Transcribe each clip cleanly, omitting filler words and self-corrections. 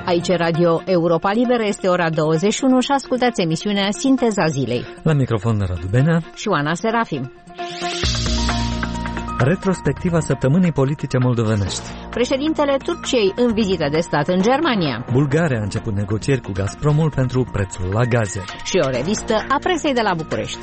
Aici Radio Europa Liberă, este ora 21 și ascultați emisiunea Sinteza Zilei. La microfon Radu Benea și Oana Serafim. Retrospectiva săptămânii politice moldovenești. Președintele Turciei în vizită de stat în Germania. Bulgaria a început negocieri cu Gazpromul pentru prețul la gaze. Și o revistă a presei de la București.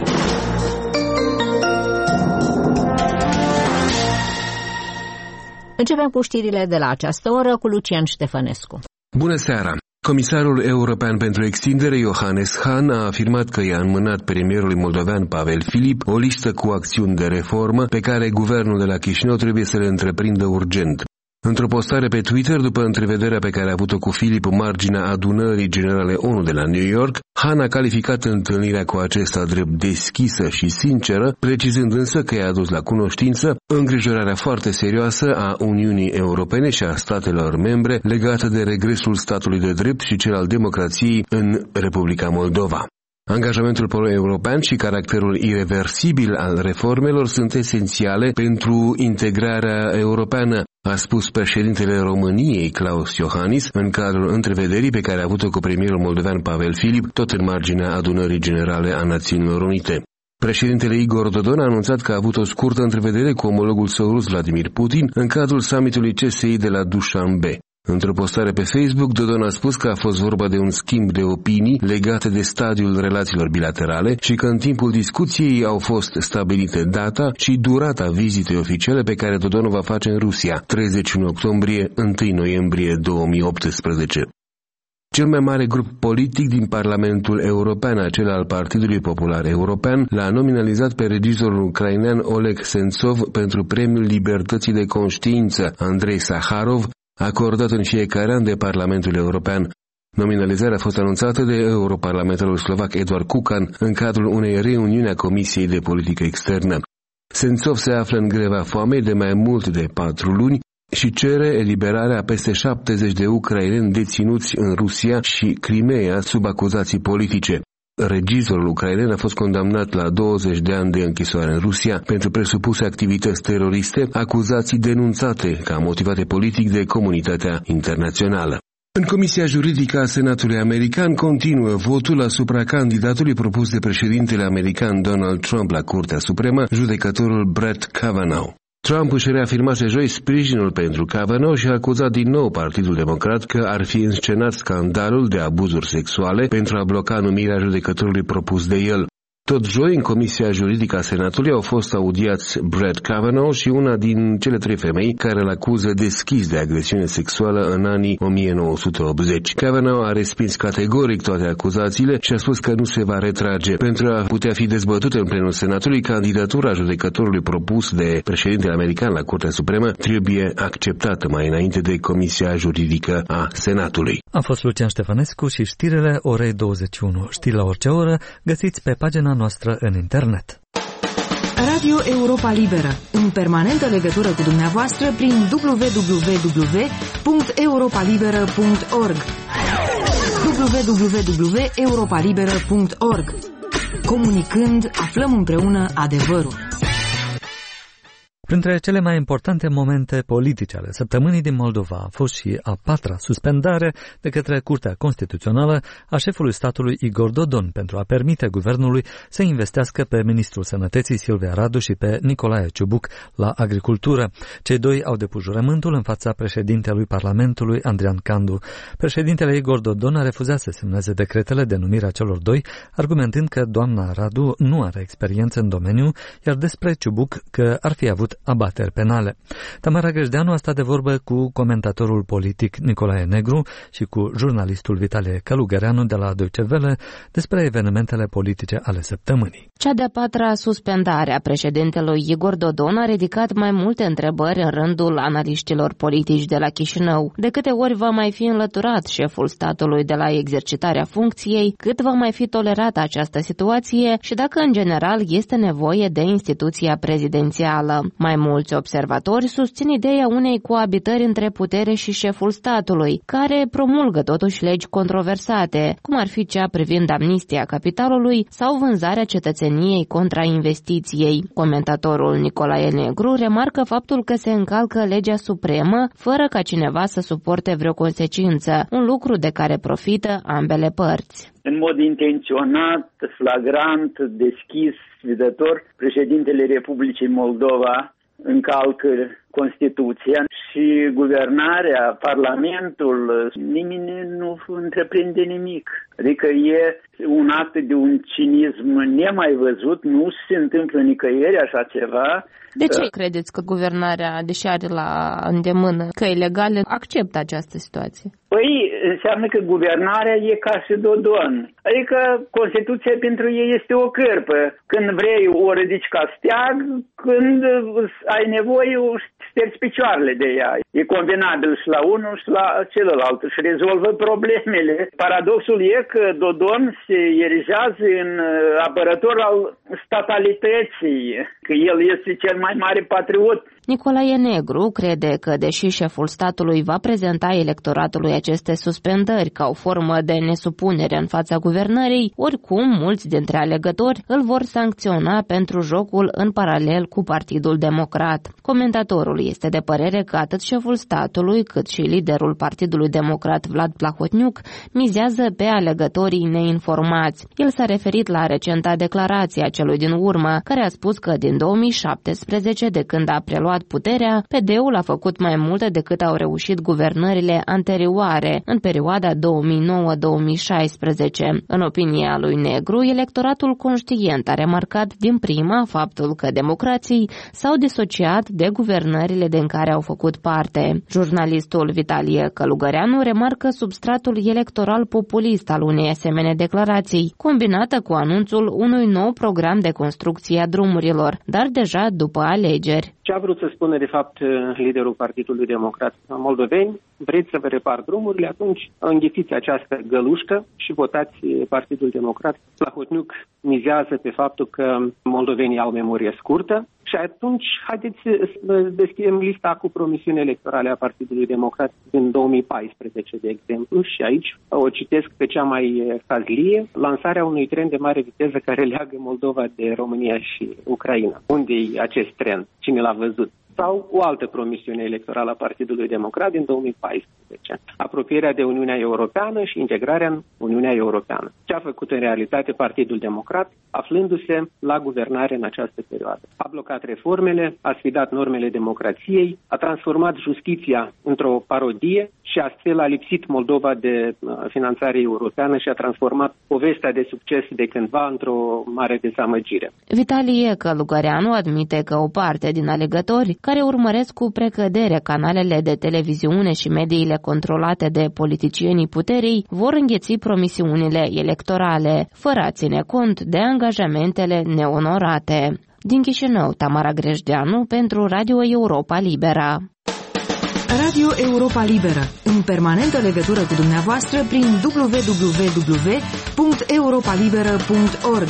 Începem cu știrile de la această oră cu Lucian Ștefănescu. Bună seara! Comisarul european pentru extindere, Johannes Hahn, a afirmat că i-a înmânat premierului moldovean Pavel Filip o listă cu acțiuni de reformă pe care guvernul de la Chișinău trebuie să le întreprindă urgent. Într-o postare pe Twitter, după întrevederea pe care a avut-o cu Filip în marginea adunării generale ONU de la New York, Hahn a calificat întâlnirea cu acesta drept deschisă și sinceră, precizând însă că i-a adus la cunoștință îngrijorarea foarte serioasă a Uniunii Europene și a statelor membre legată de regresul statului de drept și cel al democrației în Republica Moldova. Angajamentul pro-european și caracterul ireversibil al reformelor sunt esențiale pentru integrarea europeană, a spus președintele României, Klaus Iohannis, în cadrul întrevederii pe care a avut-o cu premierul moldovean Pavel Filip, tot în marginea adunării generale a Națiunilor Unite. Președintele Igor Dodon a anunțat că a avut o scurtă întrevedere cu omologul său rus Vladimir Putin în cadrul summitului CSI de la Dușanbe. Într-o postare pe Facebook, Dodon a spus că a fost vorba de un schimb de opinii legate de stadiul relațiilor bilaterale și că în timpul discuției au fost stabilite data și durata vizitei oficiale pe care Dodon o va face în Rusia, 31 octombrie, 1 noiembrie 2018. Cel mai mare grup politic din Parlamentul European, acela al Partidului Popular European, l-a nominalizat pe regizorul ucrainean Oleg Sentsov pentru Premiul Libertății de Conștiință Andrei Saharov, acordat în fiecare an de Parlamentul European. Nominalizarea a fost anunțată de europarlamentarul slovac Eduard Kukan în cadrul unei reuniuni a Comisiei de Politică Externă. Sentsov se află în greva foamei de mai mult de 4 luni și cere eliberarea a peste 70 de ucraineni deținuți în Rusia și Crimea sub acuzații politice. Regizorul ucrainen a fost condamnat la 20 de ani de închisoare în Rusia pentru presupuse activități teroriste, acuzații denunțate ca motivate politic de comunitatea internațională. În Comisia Juridică a Senatului American continuă votul asupra candidatului propus de președintele american Donald Trump la Curtea Supremă, judecătorul Brett Kavanaugh. Trump își reafirmase joi sprijinul pentru Kavanaugh și a acuzat din nou Partidul Democrat că ar fi înscenat scandalul de abuzuri sexuale pentru a bloca numirea judecătorului propus de el. Tot joi, în Comisia Juridică a Senatului au fost audiați Brett Kavanaugh și una din cele 3 femei care îl acuză deschis de agresiune sexuală în anii 1980. Kavanaugh a respins categoric toate acuzațiile și a spus că nu se va retrage. Pentru a putea fi dezbătută în plenul Senatului, candidatura judecătorului propus de președintele american la Curtea Supremă trebuie acceptată mai înainte de Comisia Juridică a Senatului. A fost Lucian Ștefănescu și știrile orei 21. Știri la orice oră găsiți pe pagina noastră în internet. Radio Europa Liberă, în permanentă legătură cu dumneavoastră prin www.europalibera.org www.europalibera.org. Comunicând, aflăm împreună adevărul. Printre cele mai importante momente politice ale săptămânii din Moldova a fost și a 4-a suspendare de către Curtea Constituțională a șefului statului Igor Dodon pentru a permite guvernului să investească pe ministrul Sănătății Silvia Radu și pe Nicolae Ciubuc la agricultură. Cei doi au depus jurământul în fața președintelui Parlamentului Andrian Candu. Președintele Igor Dodon a refuzat să semneze decretele de numire a celor doi, argumentând că doamna Radu nu are experiență în domeniu, iar despre Ciubuc că ar fi avut abateri penale. Tamara Găjdeanu a stat de vorbă cu comentatorul politic Nicolae Negru și cu jurnalistul Vitalie Călugăreanu de la Deutsche Welle despre evenimentele politice ale săptămânii. Cea de-a 4-a suspendare a președintelui Igor Dodon a ridicat mai multe întrebări în rândul analiștilor politici de la Chișinău. De câte ori va mai fi înlăturat șeful statului de la exercitarea funcției, cât va mai fi tolerată această situație și dacă în general este nevoie de instituția prezidențială. Mai mulți observatori susțin ideea unei coabitări între putere și șeful statului, care promulgă totuși legi controversate, cum ar fi cea privind amnistia capitalului sau vânzarea cetățeniei contra investiției. Comentatorul Nicolae Negru remarcă faptul că se încalcă legea supremă fără ca cineva să suporte vreo consecință, un lucru de care profită ambele părți. În mod intenționat, flagrant, deschis, sfidător, președintele Republicii Moldova încalcă Constituția și guvernarea, Parlamentul, nimeni nu întreprinde nimic. Adică e un act de un cinism nemai văzut, nu se întâmplă nicăieri așa ceva. De ce credeți că guvernarea, deși are la îndemână căi legale, acceptă această situație? Păi înseamnă că guvernarea e ca și Dodon. Adică Constituția pentru ei este o cârpă. Când vrei o ridici ca steag, când ai nevoie o ștergi picioarele de ea. E combinabil și la unul și la celălalt și rezolvă problemele. Paradoxul e că Dodon se erigează în apărător al statalității, că el este cel mai mare patriot. Nicolae Negru crede că, deși șeful statului va prezenta electoratului aceste suspendări ca o formă de nesupunere în fața guvernării, oricum mulți dintre alegători îl vor sancționa pentru jocul în paralel cu Partidul Democrat. Comentatorul este de părere că atât șeful statului cât și liderul Partidului Democrat Vlad Plahotniuc mizează pe alegătorii neinformați. El s-a referit la recenta declarație a celui din urmă, care a spus că din 2017, de când a preluat puterea, PD-ul a făcut mai multe decât au reușit guvernările anterioare în perioada 2009-2016. În opinia lui Negru, electoratul conștient a remarcat din prima faptul că democrații s-au disociat de guvernările din care au făcut parte. Jurnalistul Vitalie Călugăreanu remarcă substratul electoral populist al unei asemenea declarații, combinată cu anunțul unui nou program de construcție a drumurilor, dar deja după alegeri. Ce a vrut să spună, de fapt, liderul Partidului Democrat? Moldoveni, vreți să vă repar drumurile, atunci înghițiți această gălușcă și votați Partidul Democrat. Plahotniuc mizează pe faptul că moldovenii au memorie scurtă și atunci haideți să deschidem lista cu promisiuni electorale a Partidului Democrat din 2014, de exemplu, și aici o citesc pe cea mai fazlie, lansarea unui tren de mare viteză care leagă Moldova de România și Ucraina. Unde e acest tren? Cine l-a văzut? Sau o altă promisiune electorală a Partidului Democrat din 2014. Apropierea de Uniunea Europeană și integrarea în Uniunea Europeană. Ce a făcut în realitate Partidul Democrat, aflându-se la guvernare în această perioadă? A blocat reformele, a sfidat normele democrației, a transformat justiția într-o parodie și astfel a lipsit Moldova de finanțare europeană și a transformat povestea de succes de cândva într-o mare dezamăgire. Vitalie Călugăreanu admite că o parte din alegători care urmăresc cu precădere canalele de televiziune și mediile controlate de politicienii puterii vor îngheți promisiunile electorale, fără a ține cont de angajamentele neonorate. Din Chișinău, Tamara Grejdeanu pentru Radio Europa Libera. Radio Europa Liberă, în permanentă legătură cu dumneavoastră prin www.europalibera.org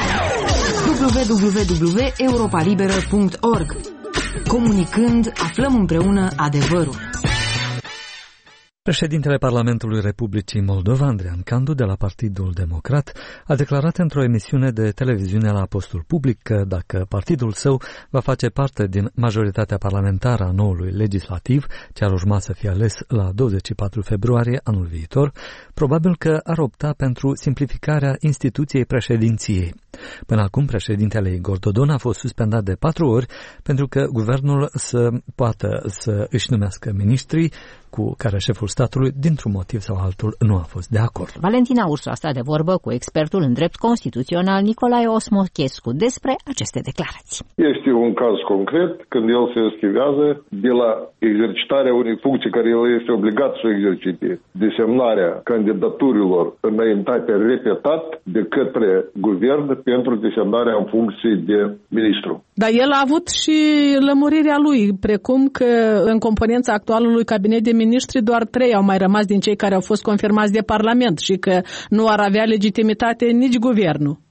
www.europalibera.org. Comunicând, aflăm împreună adevărul. Președintele Parlamentului Republicii Moldova, Andrean Candu, de la Partidul Democrat, a declarat într-o emisiune de televiziune la Postul Public că dacă partidul său va face parte din majoritatea parlamentară a noului legislativ, ce ar urma să fie ales la 24 februarie anul viitor, probabil că ar opta pentru simplificarea instituției președinției. Până acum, președintele Igor Dodon a fost suspendat de 4 ori pentru că guvernul să poată să își numească miniștrii cu care șeful statului, dintr-un motiv sau altul, nu a fost de acord. Valentina Ursu a stat de vorbă cu expertul în drept constituțional Nicolae Osmochescu despre aceste declarații. Este un caz concret când el se schivează de la exercitarea unei funcții care el este obligat să o exercite, desemnarea candidaturilor înaintate repetat de către guvern pentru desemnarea în funcție de ministru. Dar el a avut și lămurirea lui, precum că în componența actualului cabinet de miniștri doar 3 au mai rămas din cei care au fost confirmați de Parlament și că nu ar avea legitimitate nici guvernul.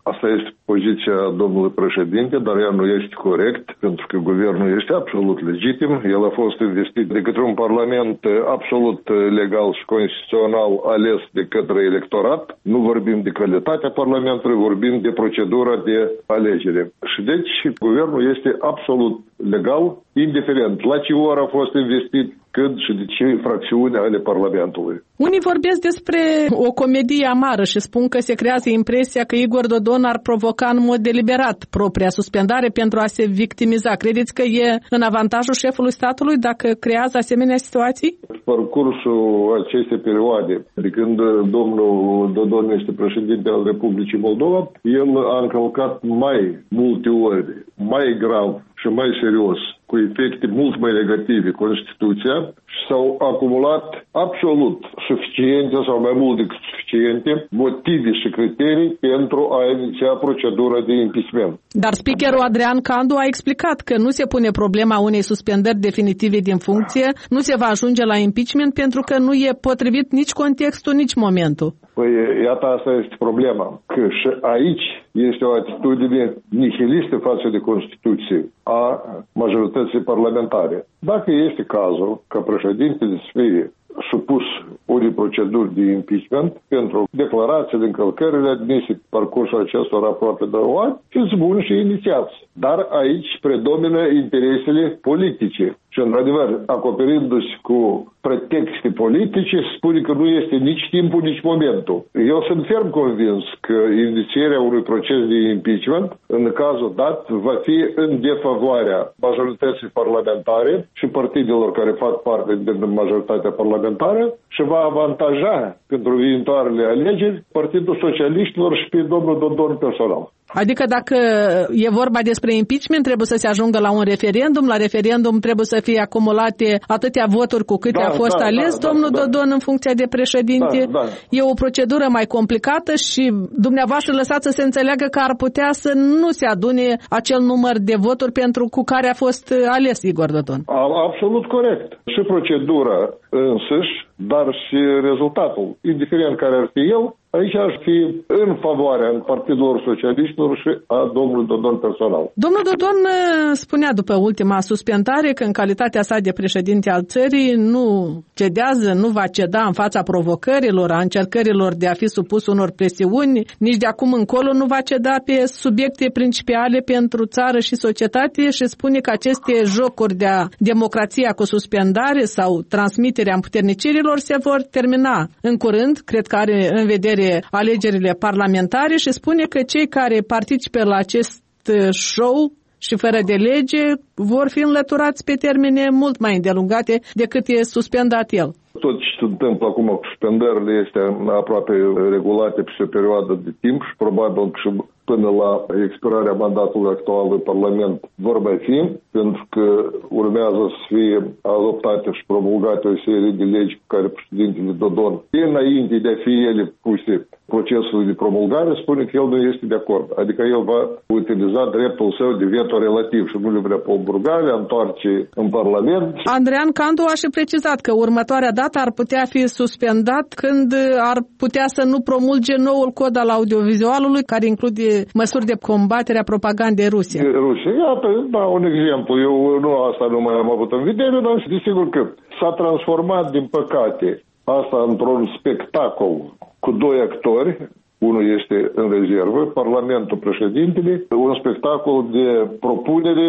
Asta este poziția domnului președinte, dar ea nu este corect, pentru că guvernul este absolut legitim. El a fost investit de către un parlament absolut legal și constituțional ales de către electorat. Nu vorbim de calitatea parlamentului, vorbim de procedura de alegere. Și deci guvernul este absolut legal, indiferent la ce oră a fost investit, cât și de ce fracțiune ale Parlamentului. Unii vorbesc despre o comedie amară și spun că se creează impresia că Igor Dodon ar provoca în mod deliberat propria suspendare pentru a se victimiza. Credeți că e în avantajul șefului statului dacă creează asemenea situații? Parcursul acestei perioade, de când domnul Dodon este președinte al Republicii Moldova, el a încălcat mai multe ori, mai grav și mai serios, cu efecte mult mai negative Constituția, și s-au acumulat absolut suficiente sau mai mult decât suficiente motive și criterii pentru a iniția procedura de impeachment. Dar speakerul Adrian Candu a explicat că nu se pune problema unei suspendări definitive din funcție, nu se va ajunge la impeachment pentru că nu e potrivit nici contextul, nici momentul. Păi, iată, asta este problema, că și aici este o atitudine nihilistă față de Constituție a majorității parlamentare. Dacă este cazul ca președintele să fie supus unei proceduri de impeachment pentru declarații de încălcările admise pe parcursul acestor rapoarte de ani, fiți buni și inițiați. Dar aici predomină interesele politice. Și, într-adevăr, acoperindu-se cu pretexte politice, spune că nu este nici timpul, nici momentul. Eu sunt ferm convins că inițierea unui proces de impeachment, în cazul dat, va fi în defavoarea majorității parlamentare și partidelor care fac parte din majoritatea parlamentară și va avantaja pentru viitoarele alegeri Partidul Socialiștilor și pe domnul Dodon personal. Adică dacă e vorba despre impeachment, trebuie să se ajungă la un referendum, la referendum trebuie să fie acumulate atâtea voturi cu câte a fost ales domnul Dodon în funcția de președinte. E o procedură mai complicată și dumneavoastră lăsați să se înțeleagă că ar putea să nu se adune acel număr de voturi pentru cu care a fost ales Igor Dodon. Absolut corect. Și procedura însăși, dar și rezultatul, indiferent care ar fi el, aici aș fi în favoarea Partidului Socialiștilor și a domnului Dodon personal. Domnul Dodon spunea după ultima suspendare că în calitatea sa de președinte al țării nu cedează, nu va ceda în fața provocărilor, a încercărilor de a fi supus unor presiuni, nici de acum încolo nu va ceda pe subiecte principiale pentru țară și societate și spune că aceste jocuri de democrația cu suspendare sau transmiterea împuternicirilor se vor termina în curând, cred că are în vedere alegerile parlamentare și spune că cei care participă la acest show și fără de lege vor fi înlăturați pe termene mult mai îndelungate decât e suspendat el. Tot ce se întâmplă acum cu suspendările este aproape regulate pe o perioadă de timp și probabil că și până la expirarea mandatului actual de Parlament vor mai fi, pentru că urmează să fie adoptate și promulgate o serie de legi pe care președintele Dodon, înainte de a fi ele puse procesul de promulgare, spune că el nu este de acord. Adică el va utiliza dreptul său de veto relativ și nu le vrea promulga, le întoarce în Parlament. Adrian Candu a și precizat că următoarea dată ar putea fi suspendat când ar putea să nu promulge noul cod al audiovizualului care include măsuri de combatere a propagandei Rusiei. Iată, da, un exemplu. Eu nu asta nu mai am avut în vedere, dar desigur că s-a transformat, din păcate, asta într-un spectacol cu doi actori. Unul este în rezervă, Parlamentul președintele, un spectacol de propunere,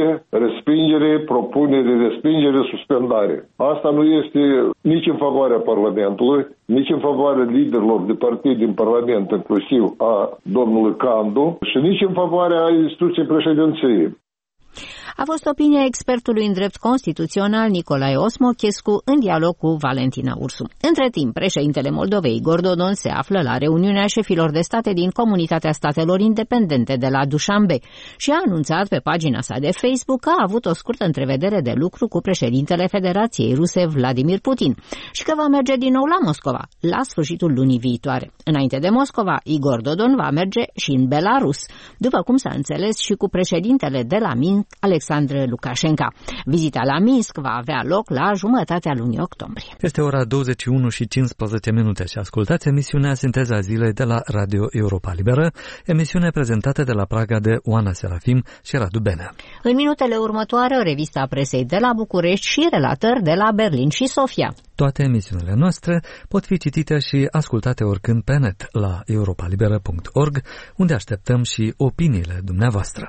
respingere, suspendare. Asta nu este nici în favoarea Parlamentului, nici în favoarea liderilor de partid din Parlament, inclusiv a domnului Candu, și nici în favoarea instituției președinției. A fost opinia expertului în drept constituțional Nicolae Osmochescu în dialog cu Valentina Ursu. Între timp, președintele Moldovei Igor Dodon se află la reuniunea șefilor de state din Comunitatea Statelor Independente de la Dușanbe și a anunțat pe pagina sa de Facebook că a avut o scurtă întrevedere de lucru cu președintele Federației Ruse Vladimir Putin și că va merge din nou la Moscova la sfârșitul lunii viitoare. Înainte de Moscova, Igor Dodon va merge și în Belarus, după cum s-a înțeles și cu președintele de la Minsk, Alexandru Lukashenko. Vizita la Minsk va avea loc la jumătatea lunii octombrie. Este ora 21 și 15 minute și ascultați emisiunea Sinteza Zilei de la Radio Europa Liberă, emisiune prezentată de la Praga de Oana Serafim și Radu Benea. În minutele următoare, revista presei de la București și relatări de la Berlin și Sofia. Toate emisiunile noastre pot fi citite și ascultate oricând pe net la europalibera.org, unde așteptăm și opiniile dumneavoastră.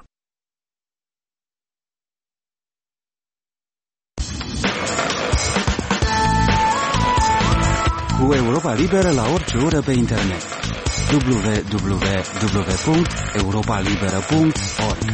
Cu Europa Liberă la orice oră pe internet. www.europalibera.org.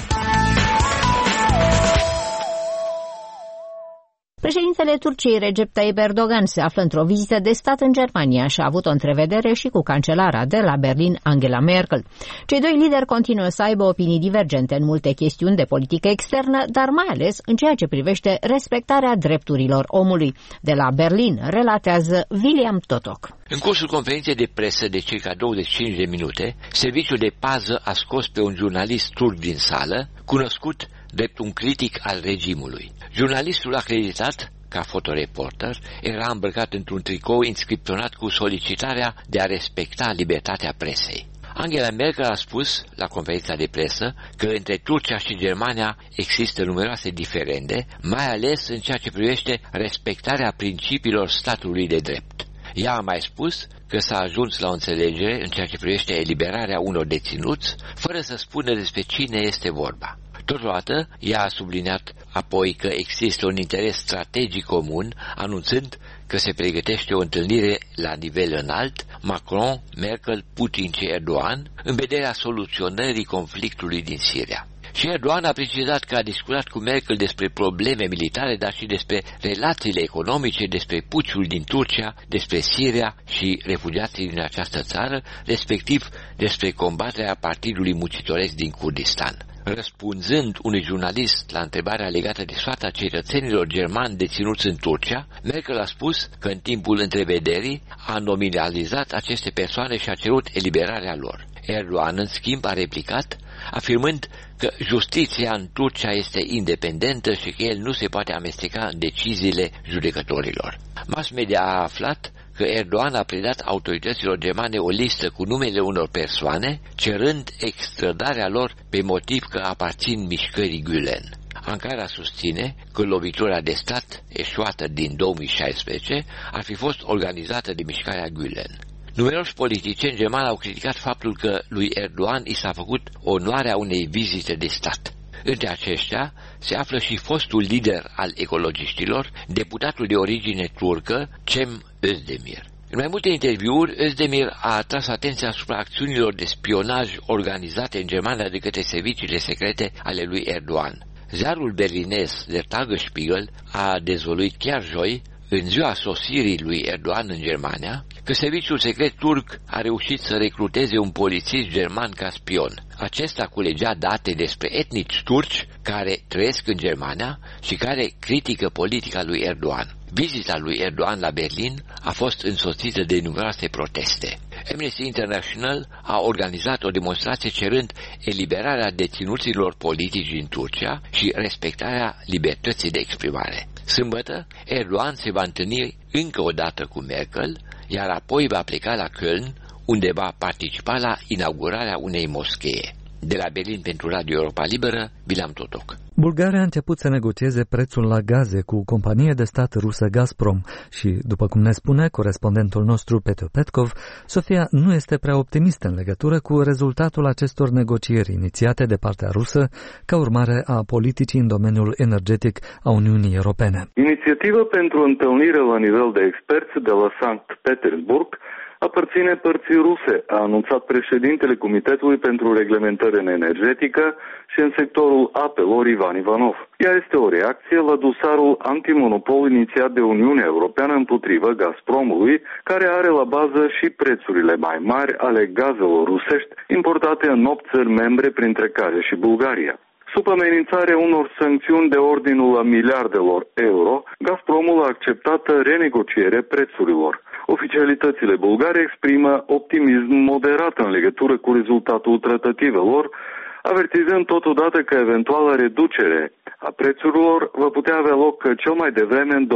Președintele Turciei Recep Tayyip Erdogan se află într-o vizită de stat în Germania și a avut o întrevedere și cu cancelara de la Berlin, Angela Merkel. Cei doi lideri continuă să aibă opinii divergente în multe chestiuni de politică externă, dar mai ales în ceea ce privește respectarea drepturilor omului. De la Berlin relatează William Totok. În cursul conferinței de presă de circa 25 de minute, serviciul de pază a scos pe un jurnalist turc din sală, cunoscut drept un critic al regimului. Jurnalistul acreditat ca fotoreporter era îmbrăcat într-un tricou inscripționat cu solicitarea de a respecta libertatea presei. Angela Merkel a spus la conferința de presă că între Turcia și Germania există numeroase diferende, mai ales în ceea ce privește respectarea principiilor statului de drept. Ea a mai spus că s-a ajuns la o înțelegere în ceea ce privește eliberarea unor deținuți, fără să spună despre cine este vorba. Totodată, ea a subliniat apoi că există un interes strategic comun, anunțând că se pregătește o întâlnire la nivel înalt, Macron, Merkel, Putin și Erdogan, în vederea soluționării conflictului din Siria. Și Erdogan a precizat că a discutat cu Merkel despre probleme militare, dar și despre relațiile economice, despre puciul din Turcia, despre Siria și refugiații din această țară, respectiv despre combaterea Partidului Muncitoresc din Kurdistan. Răspunzând unui jurnalist la întrebarea legată de soarta cetățenilor germani deținuți în Turcia, Merkel a spus că în timpul întrevederii a nominalizat aceste persoane și a cerut eliberarea lor. Erdogan, în schimb, a replicat, afirmând că justiția în Turcia este independentă și că el nu se poate amesteca în deciziile judecătorilor. Mass media a aflat că Erdogan a predat autorităților germane o listă cu numele unor persoane, cerând extradarea lor pe motiv că aparțin mișcării Gülen. Ankara susține că lovitura de stat eșuată din 2016 ar fi fost organizată de mișcarea Gülen. Numeroși politicieni germani au criticat faptul că lui Erdogan i s-a făcut onoarea unei vizite de stat. Între aceștia se află și fostul lider al ecologiștilor, deputatul de origine turcă, Cem Özdemir. În mai multe interviuri, Özdemir a atras atenția asupra acțiunilor de spionaj organizate în Germania de către serviciile secrete ale lui Erdogan. Ziarul berlinez Der Tagesspiegel a dezvăluit chiar joi, în ziua sosirii lui Erdogan în Germania, că serviciul secret turc a reușit să recruteze un polițist german ca spion. Acesta culegea date despre etnici turci care trăiesc în Germania și care critică politica lui Erdogan. Vizita lui Erdogan la Berlin a fost însoțită de numeroase proteste. Amnesty International a organizat o demonstrație cerând eliberarea deținuților politici din Turcia și respectarea libertății de exprimare. Sâmbătă, Erdogan se va întâlni încă o dată cu Merkel, iar apoi va pleca la Köln, unde va participa la inaugurarea unei moschee. De la Berlin pentru Radio Europa Liberă, William Totok. Bulgaria a început să negocieze prețul la gaze cu compania de stat rusă Gazprom și, după cum ne spune corespondentul nostru Petru Petkov, Sofia nu este prea optimistă în legătură cu rezultatul acestor negocieri inițiate de partea rusă ca urmare a politicii în domeniul energetic a Uniunii Europene. Inițiativa pentru întâlnire la nivel de experți de la Sankt Petersburg aparține părții ruse, a anunțat președintele Comitetului pentru Reglementare în Energetică și în sectorul apelor Ivan Ivanov. Ea este o reacție la dosarul antimonopol inițiat de Uniunea Europeană împotriva Gazpromului, care are la bază și prețurile mai mari ale gazelor rusești importate în 8 țări membre, printre care și Bulgaria. Sub amenințarea unor sancțiuni de ordinul a miliardelor euro, Gazpromul a acceptat renegocierea prețurilor. Oficialitățile bulgare exprimă optimism moderat în legătură cu rezultatul tratativelor, avertizând totodată că eventuala reducere a prețurilor va putea avea loc cel mai devreme în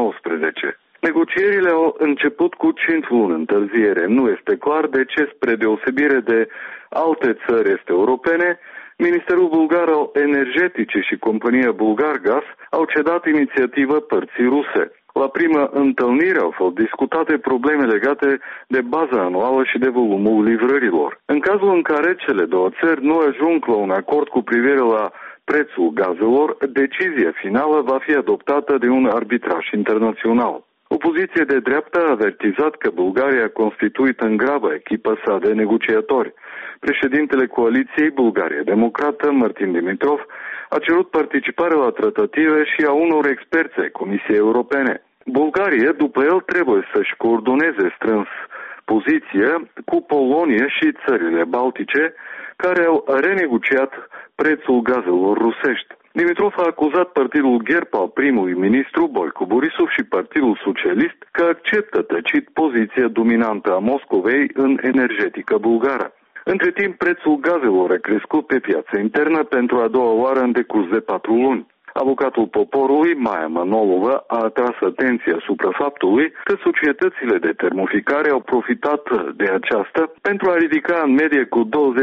2019. Negocierile au început cu 5 luni întârziere. Nu este clar de ce, spre deosebire de alte țări este europene, Ministerul Bulgar al Energeticii și compania Bulgargas au cedat inițiativă părții ruse. La prima întâlnire au fost discutate probleme legate de baza anuală și de volumul livrărilor. În cazul în care cele două țări nu ajung la un acord cu privire la prețul gazelor, decizia finală va fi adoptată de un arbitraj internațional. Opoziția de dreapta a avertizat că Bulgaria a constituit în grabă echipa sa de negociatori. Președintele coaliției Bulgaria Democrată, Martin Dimitrov, a cerut participarea la tratative și a unor experți ai Comisiei Europene. Bulgaria, după el, trebuie să-și coordoneze strâns poziția cu Polonia și țările baltice, care au renegociat prețul gazelor rusești. Dimitrov a acuzat partidul GERB al primului ministru Boico Borisov și Partidul Socialist că acceptă tăcit poziția dominantă a Moscovei în energetica bulgară. Între timp, prețul gazelor a crescut pe piața internă pentru a doua oară în decurs de 4 luni. Avocatul poporului, Maia Manolova, a atras atenția asupra faptului că societățile de termoficare au profitat de aceasta pentru a ridica în medie cu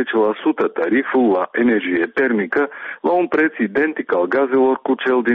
20% tariful la energie termică la un preț identic al gazelor cu cel din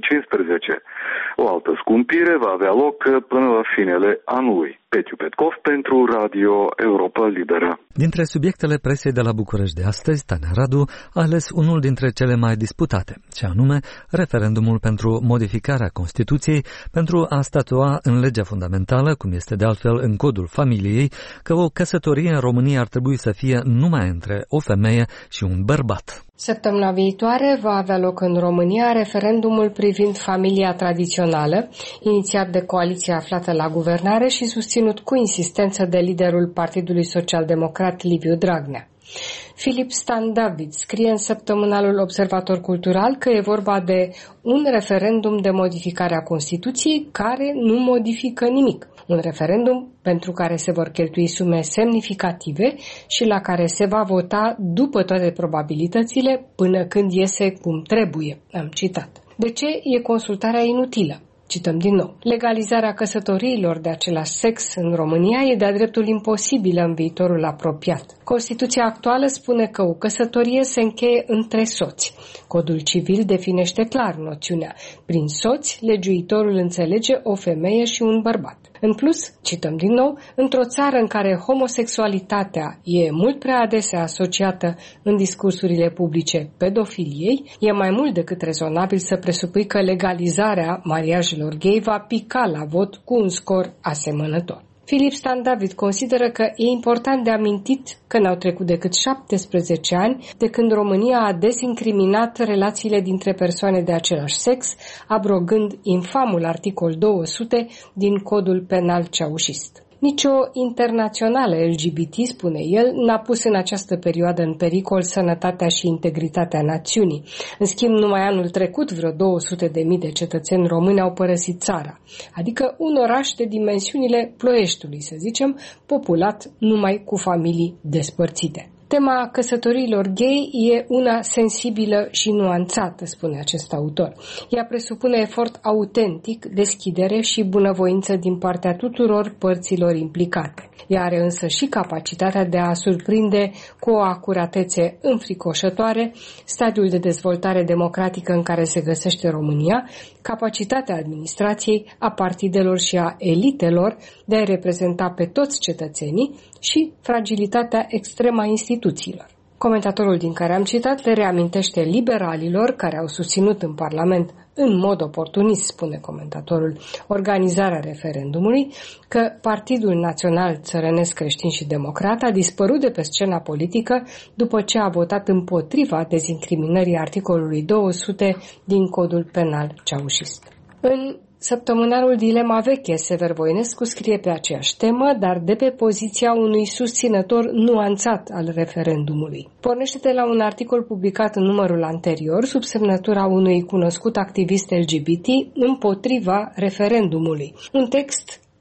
2015. O altă scumpire va avea loc până la finele anului. Petiu Petkov pentru Radio Europa Liberă. Dintre subiectele presei de la București de astăzi, Tania Radu a ales unul dintre cele mai disputate, ce anume referendumul pentru modificarea Constituției pentru a statua în legea fundamentală, cum este de altfel în codul familiei, că o căsătorie în România ar trebui să fie numai între o femeie și un bărbat. Săptămâna viitoare va avea loc în România referendumul privind familia tradițională, inițiat de coaliția aflată la guvernare și susținut cu insistență de liderul Partidului Social-Democrat Liviu Dragnea. Filip Stan David scrie în săptămânalul Observator Cultural că e vorba de un referendum de modificare a Constituției care nu modifică nimic. Un referendum pentru care se vor cheltui sume semnificative și la care se va vota după toate probabilitățile până când iese cum trebuie. Am citat. De ce e consultarea inutilă? Cităm din nou. Legalizarea căsătoriilor de același sex în România e de-a dreptul imposibilă în viitorul apropiat. Constituția actuală spune că o căsătorie se încheie între soți. Codul civil definește clar noțiunea. Prin soți, legiuitorul înțelege o femeie și un bărbat. În plus, cităm din nou, într-o țară în care homosexualitatea e mult prea adesea asociată în discursurile publice pedofiliei, e mai mult decât rezonabil să presupui că legalizarea mariajelor gay va pica la vot cu un scor asemănător. Filip Stan David consideră că e important de amintit că n-au trecut decât 17 ani de când România a dezincriminat relațiile dintre persoane de același sex, abrogând infamul articol 200 din Codul Penal Ceaușist. Nici o internațională LGBT, spune el, n-a pus în această perioadă în pericol sănătatea și integritatea națiunii. În schimb, numai anul trecut vreo 200.000 de cetățeni români au părăsit țara, adică un oraș de dimensiunile Ploieștiului, să zicem, populat numai cu familii despărțite. Tema căsătoriilor gay e una sensibilă și nuanțată, spune acest autor. Ea presupune efort autentic, deschidere și bunăvoință din partea tuturor părților implicate. Ea are însă și capacitatea de a surprinde cu o acuratețe înfricoșătoare stadiul de dezvoltare democratică în care se găsește România, capacitatea administrației, a partidelor și a elitelor de a reprezenta pe toți cetățenii și fragilitatea extremă a instituțiilor. Comentatorul din care am citat le reamintește liberalilor care au susținut în Parlament în mod oportunist, spune comentatorul, organizarea referendumului, că Partidul Național Țărănesc Creștin și Democrat a dispărut de pe scena politică după ce a votat împotriva dezincriminării articolului 200 din Codul Penal Ceaușist. În săptămânarul Dilema Veche, Sever Voinescu scrie pe aceeași temă, dar de pe poziția unui susținător nuanțat al referendumului. Pornește de la un articol publicat în numărul anterior, sub semnătura unui cunoscut activist LGBT împotriva referendumului. Un text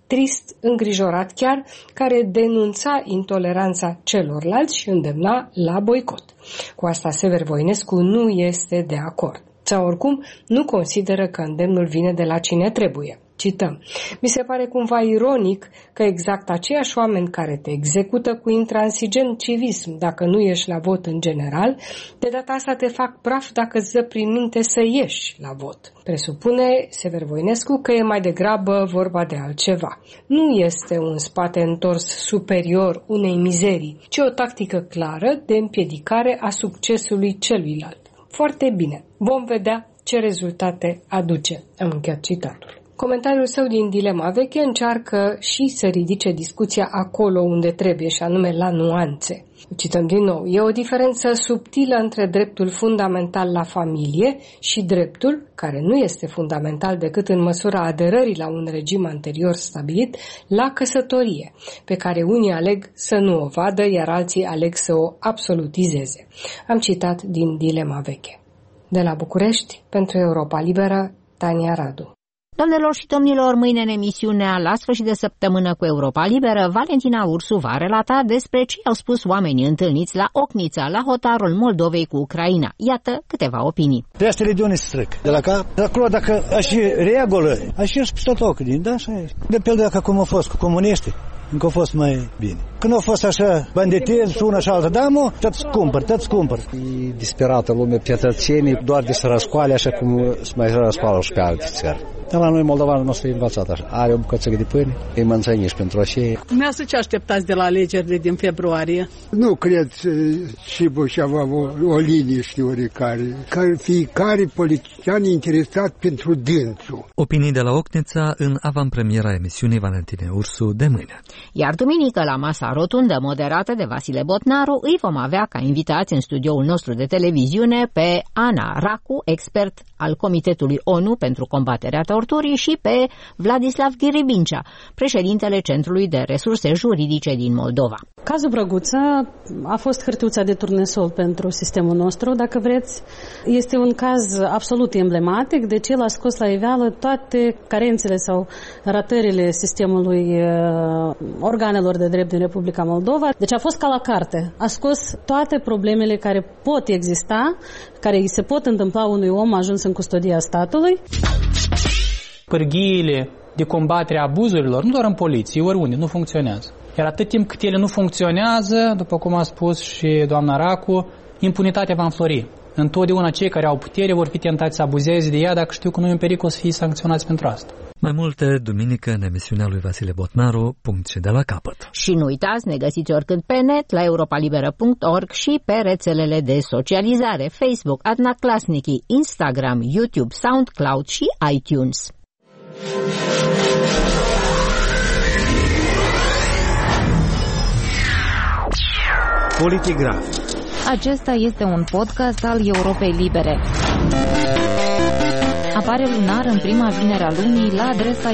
trist, îngrijorat chiar, care denunța intoleranța celorlalți și îndemna la boicot. Cu asta Sever Voinescu nu este de acord. Sau oricum nu consideră că îndemnul vine de la cine trebuie. Cităm. Mi se pare cumva ironic că exact aceiași oameni care te execută cu intransigent civism dacă nu ieși la vot în general, de data asta te fac praf dacă îți dă prin minte să ieși la vot. Presupune Sever Voinescu că e mai degrabă vorba de altceva. Nu este un spate întors superior unei mizerii, ci o tactică clară de împiedicare a succesului celuilalt. Foarte bine, vom vedea ce rezultate aduce. Am încheiat citatul. Comentariul său din Dilema Veche încearcă și să ridice discuția acolo unde trebuie, și anume la nuanțe. Cităm din nou. E o diferență subtilă între dreptul fundamental la familie și dreptul, care nu este fundamental decât în măsura aderării la un regim anterior stabilit, la căsătorie, pe care unii aleg să nu o vadă, iar alții aleg să o absolutizeze. Am citat din Dilema Veche. De la București, pentru Europa Liberă, Tania Radu. Doamnelor și domnilor, mâine în emisiunea La sfârșit de săptămână cu Europa Liberă, Valentina Ursu va relata despre ce au spus oamenii întâlniți la Ochnița, la hotarul Moldovei cu Ucraina. Iată câteva opinii. Prește regiune să trec. De la cap, de acolo dacă aș regulă, aș ieși pe tot ocul, da, așa e. De pildă dacă cum a fost cu comuniștii, încă a fost mai bine. Când a fost așa banditism și una și alta, da, mă, tot-ți cumpăr. E disperată lumea, cetățenii doar de să răscoale așa cum se mai răscoală și pe alte țări. Dar la noi moldovanul nostru e învățat așa. Are o bucățică de pâine, îi mânțăniși pentru aceea. Dumneavoastră ce așteptați de la alegerile din februarie? Nu cred și și avea o liniște oricare. Fiecare politician interesat pentru dânsul. Opinii de la Ochnița în avantpremiera emisiunii Valentine Ursu de mâine. Iar duminică, la masa rotundă moderată de Vasile Botnaru, îi vom avea ca invitați în studioul nostru de televiziune pe Ana Racu, expert al Comitetului ONU pentru combaterea torturii, și pe Vladislav Ghiribincea, președintele Centrului de Resurse Juridice din Moldova. Cazul Brăguța a fost hârtiuța de turnesol pentru sistemul nostru, dacă vreți. Este un caz absolut emblematic, deci el a scos la iveală toate carențele sau ratările sistemului organelor de drept din Republica Moldova. Deci a fost ca la carte. A scos toate problemele care pot exista, care îi se pot întâmpla unui om ajuns în custodia statului. Pârghiile de combatere a abuzurilor, nu doar în poliție, oriunde, nu funcționează. Iar atât timp cât ele nu funcționează, după cum a spus și doamna Racu, impunitatea va înflori. Întotdeauna cei care au putere vor fi tentați să abuzeze de ea dacă știu că nu e în pericol să fie sancționați pentru asta. Mai multe duminică în emisiunea lui Vasile Botnaru, punct și de la capăt. Și nu uitați, ne găsiți oricând pe net, la europalibera.org și pe rețelele de socializare, Facebook, Adnaclasnici, Instagram, YouTube, SoundCloud și iTunes. Politigraf. Acesta este un podcast al Europei Libere. Apare lunar în prima vinere a lunii la adresa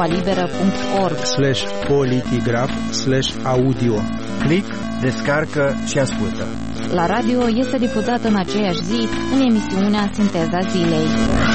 europalibera.org/politigraf/audio. Click, descarcă și ascultă. La radio este difuzat în aceeași zi în emisiunea Sinteza Zilei.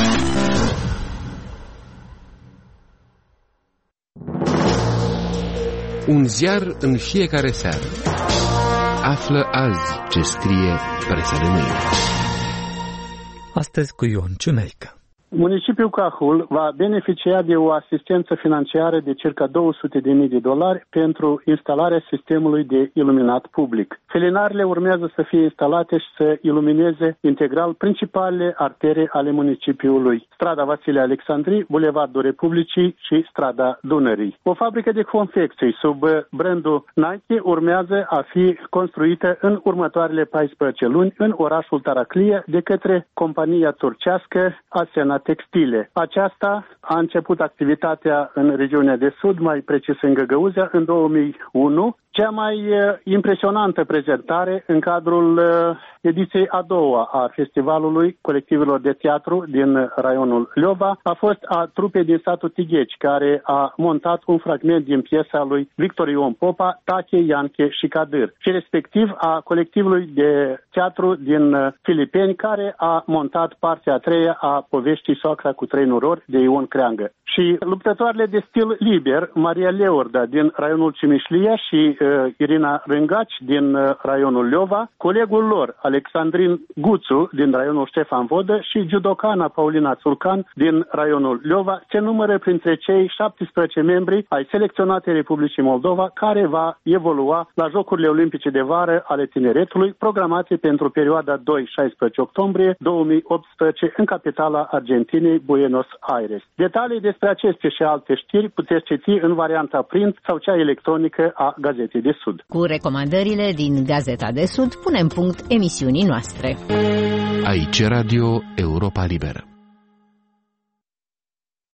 Un ziar în fiecare seară. Află azi ce scrie presa de mâine. Astăzi cu Ion Ciumeică. Municipiul Cahul va beneficia de o asistență financiară de circa $200.000 pentru instalarea sistemului de iluminat public. Felinarele urmează să fie instalate și să ilumineze integral principalele artere ale municipiului: strada Vasile Alexandri, Bulevardul Republicii și strada Dunării. O fabrică de confecții sub brandul Nike urmează a fi construită în următoarele 14 luni în orașul Taraclia de către compania turcească Asena Textile. Aceasta a început activitatea în regiunea de sud, mai precis în Găgăuzea, în 2001. Cea mai impresionantă prezentare în cadrul ediției a doua a festivalului colectivelor de teatru din raionul Leoba a fost a trupei din satul Tigheci, care a montat un fragment din piesa lui Victor Ion Popa, Tache, Ianche și Cadir, și respectiv a colectivului de teatru din Filipeni, care a montat partea a treia a poveștii și soacra cu 3 norori de Ion Creangă. Și luptătoarele de stil liber, Maria Leorda din raionul Cimișlia și Irina Rângaci din raionul Leova, colegul lor, Alexandrin Guțu din raionul Ștefan Vodă și judocana Paulina Țurcan din raionul Leova se numără printre cei 17 membri ai selecționatei Republicii Moldova, care va evolua la Jocurile Olimpice de Vară ale Tineretului, programate pentru perioada 2-16 octombrie 2018 în capitala Argentinei, Buenos Aires. Detalii despre aceste și alte știri puteți citi în varianta print sau cea electronică a Gazetei de Sud. Cu recomandările din Gazeta de Sud punem punct emisiunii noastre. Aici Radio Europa Liberă.